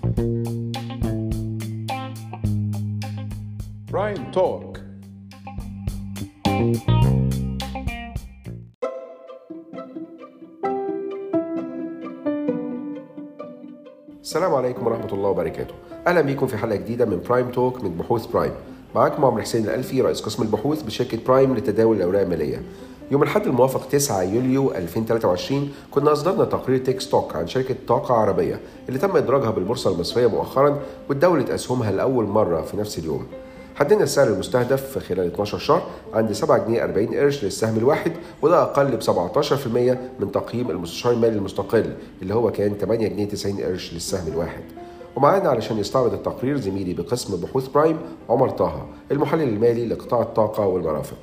برايم توك. السلام عليكم ورحمة الله وبركاته. أهلا بيكم في حلقة جديدة من برايم توك من بحوث برايم. معاكم عمرو حسين الألفي، رئيس قسم البحوث بشركة برايم لتداول الأوراق المالية. يوم الأحد الموافق 9 يوليو 2023 كنا أصدرنا تقرير تيك ستوك عن شركة طاقة عربية اللي تم إدراجها بالبورصة المصرية مؤخرا وتداولت أسهمها لأول مرة في نفس اليوم. حددنا السعر المستهدف في خلال 12 شهر عند 7 جنيه 40 قرش للسهم الواحد، وده أقل ب 17% من تقييم المستشار المالي المستقل اللي هو كان 8 جنيه 90 قرش للسهم الواحد. ومعانا علشان يستعرض التقرير زميلي بقسم بحوث برايم عمر طه، المحلل المالي لقطاع الطاقة والمرافق.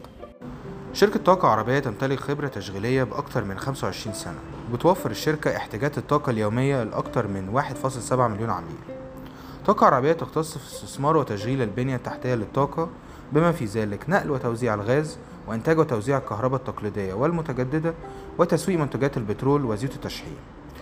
شركة طاقة عربية تمتلك خبرة تشغيلية بأكثر من 25 سنة، وبتوفر الشركة احتياجات الطاقة اليومية لأكثر من 1.7 مليون عميل. طاقة عربية تختص في استثمار وتشغيل البنية التحتية للطاقة، بما في ذلك نقل وتوزيع الغاز، وإنتاج وتوزيع الكهرباء التقليدية والمتجددة، وتسويق منتجات البترول وزيوت التشحيم.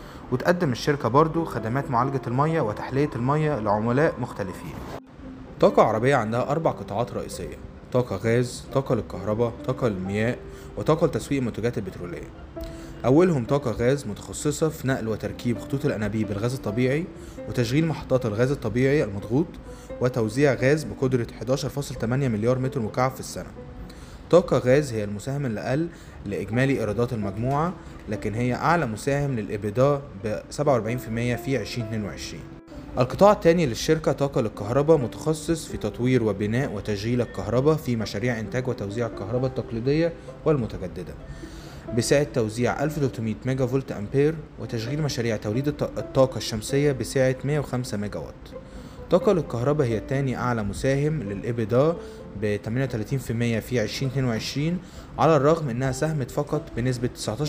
وتقدم الشركة برضو خدمات معالجة المياه وتحلية المياه لعملاء مختلفين. طاقة عربية عندها 4 قطاعات رئيسية: طاقة غاز، طاقة للكهرباء، طاقة للمياه، وطاقة لتسويق المنتجات البترولية. أولهم طاقة غاز، متخصصة في نقل وتركيب خطوط الأنابيب الغاز الطبيعي وتشغيل محطات الغاز الطبيعي المضغوط وتوزيع غاز بقدرة 11.8 مليار متر مكعب في السنة. طاقة غاز هي المساهم الأقل لإجمالي إيرادات المجموعة، لكن هي أعلى مساهم للإبداع ب 47% في 2022. القطاع الثاني للشركة طاقة للكهرباء، متخصص في تطوير وبناء وتشغيل الكهرباء في مشاريع إنتاج وتوزيع الكهرباء التقليدية والمتجددة بسعة توزيع 1300 ميجا فولت أمبير، وتشغيل مشاريع توليد الطاقة الشمسية بسعة 105 ميجا وات. طاقة للكهرباء هي تاني أعلى مساهم للإبداع ب 38% في 2022، على الرغم أنها ساهمت فقط بنسبة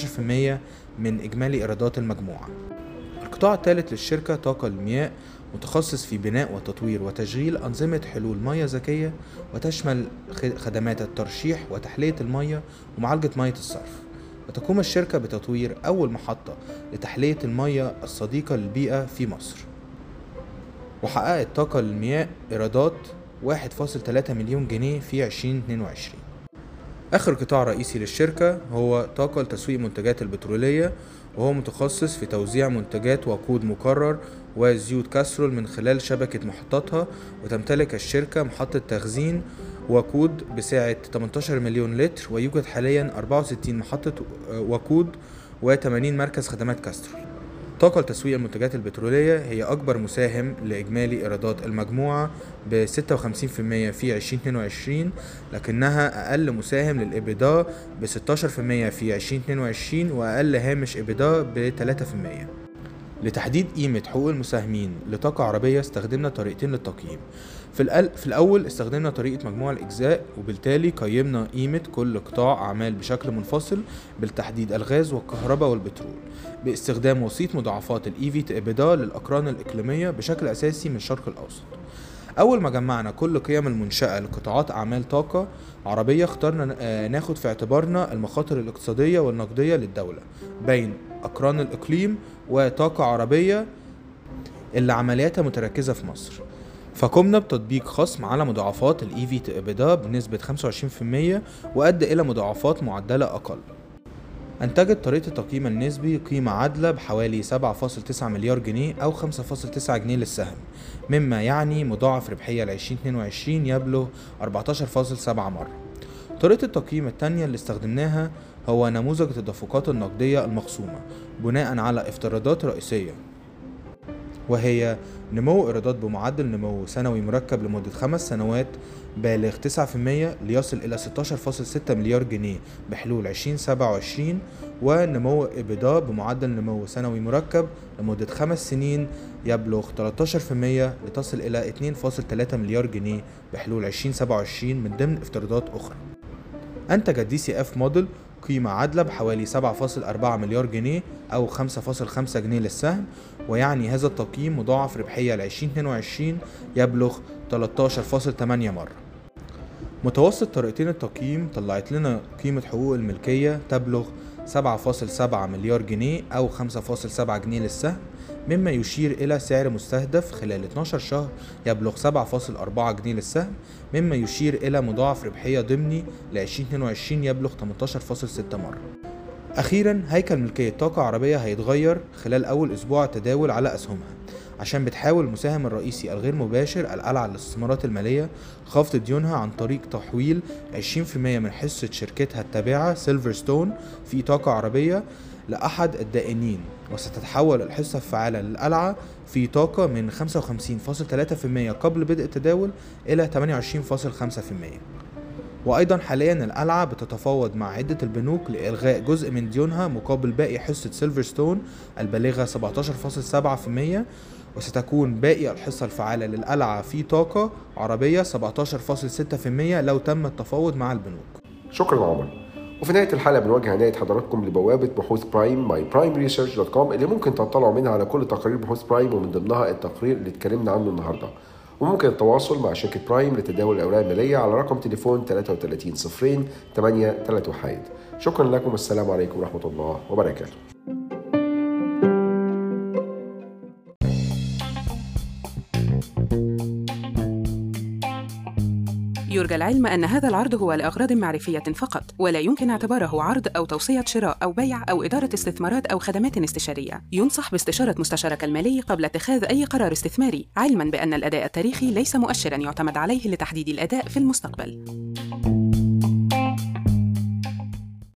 19% من إجمالي إيرادات المجموعة. القطاع الثالث للشركة طاقة المياه، متخصص في بناء وتطوير وتشغيل أنظمة حلول مياه ذكية، وتشمل خدمات الترشيح وتحلية المياه ومعالجة مياه الصرف. وتقوم الشركة بتطوير أول محطة لتحلية المياه الصديقة للبيئة في مصر. وحققت طاقة للمياه إيرادات 1.3 مليون جنيه في 2022. آخر قطاع رئيسي للشركة هو طاقة لتسويق المنتجات البترولية، وهو متخصص في توزيع منتجات وقود مكرر وزيوت كاسرول من خلال شبكة محطاتها. وتمتلك الشركة محطة تخزين وقود بسعة 18 مليون لتر، ويوجد حاليا 64 محطة وقود و80 مركز خدمات كاسترول. طاقة لتسويق المنتجات البترولية هي أكبر مساهم لإجمالي إيرادات المجموعة ب 56% في 2022، لكنها أقل مساهم للإبداع ب 16% في 2022، وأقل هامش إبداع ب 3%. لتحديد قيمة حقوق المساهمين لطاقة عربية استخدمنا طريقتين للتقييم. في الأول استخدمنا طريقة مجموع الإجزاء، وبالتالي قيمنا قيمة كل قطاع أعمال بشكل منفصل، بالتحديد الغاز والكهرباء والبترول، باستخدام وسيط مضاعفات الإيفي تإبدا للأقران الإقليمية بشكل أساسي من الشرق الأوسط. أول ما جمعنا كل قيم المنشأة لقطاعات أعمال طاقة عربية، اخترنا ناخد في اعتبارنا المخاطر الاقتصادية والنقدية للدولة بين أقران الإقليم وطاقة عربية اللي عملياتها متركزة في مصر. فقمنا بتطبيق خصم على مضاعفات الإيفي تإبدا بنسبة 25%، وأدى إلى مضاعفات معدلة أقل. أنتجت طريقة التقييم النسبي قيمة عادلة بحوالي 7.9 مليار جنيه أو 5.9 جنيه للسهم، مما يعني مضاعف ربحية ل 2022 يبلغ 14.7 مرة. طريقة التقييم التانية اللي استخدمناها هو نموذج التدفقات النقدية المخصومة بناء على افتراضات رئيسية، وهي نمو إيرادات بمعدل نمو سنوي مركب لمدة 5 سنوات بالغ 9% ليصل إلى 16.6 مليار جنيه بحلول 2027، ونمو إبداع بمعدل نمو سنوي مركب لمدة 5 سنين يبلغ 13% لتصل إلى 2.3 مليار جنيه بحلول 2027 من ضمن افتراضات أخرى. أنتج DCF موديل قيمة عادلة بحوالي 7.4 مليار جنيه أو 5.5 جنيه للسهم، ويعني هذا التقييم مضاعف ربحية ل 2022 يبلغ 13.8 مرة. متوسط طريقتين التقييم طلعت لنا قيمة حقوق الملكية تبلغ 7.7 مليار جنيه أو 5.7 جنيه للسهم، مما يشير إلى سعر مستهدف خلال 12 شهر يبلغ 7.4 جنيه للسهم، مما يشير إلى مضاعف ربحية ضمني ل 2022 يبلغ 18.6 مرة. أخيرا، هيكل ملكية طاقة عربية هيتغير خلال أول أسبوع التداول على أسهمها، عشان بتحاول المساهم الرئيسي الغير مباشر القلعة للاستثمارات المالية خفض ديونها عن طريق تحويل 20% من حصة شركتها التابعة سيلفرستون في طاقة عربية لأحد الدائنين، وستتحول الحصة الفعالة للقلعة في طاقة من 55.3% قبل بدء التداول إلى 28.5%. وأيضا حاليا القلعة بتتفاوض مع عدة البنوك لإلغاء جزء من ديونها مقابل باقي حصة سيلفرستون البالغة 17.7%، وستكون باقي الحصة الفعالة للقلعة في طاقة عربية 17.6% لو تم التفاوض مع البنوك. شكرا عمر. وفي نهاية الحلقة بنوجه عناية حضراتكم لبوابة بحوث برايم myprimeresearch.com اللي ممكن تطلعوا منها على كل تقارير بحوث برايم، ومن ضمنها التقرير اللي اتكلمنا عنه النهاردة. وممكن التواصل مع شركة برايم لتداول الأوراق المالية على رقم تليفون 33 02 831. شكرا لكم، والسلام عليكم ورحمة الله وبركاته. يرجى العلم أن هذا العرض هو لأغراض معرفية فقط، ولا يمكن اعتباره عرض أو توصية شراء أو بيع أو إدارة استثمارات أو خدمات استشارية. ينصح باستشارة مستشارك المالي قبل اتخاذ أي قرار استثماري، علماً بأن الأداء التاريخي ليس مؤشراً يعتمد عليه لتحديد الأداء في المستقبل.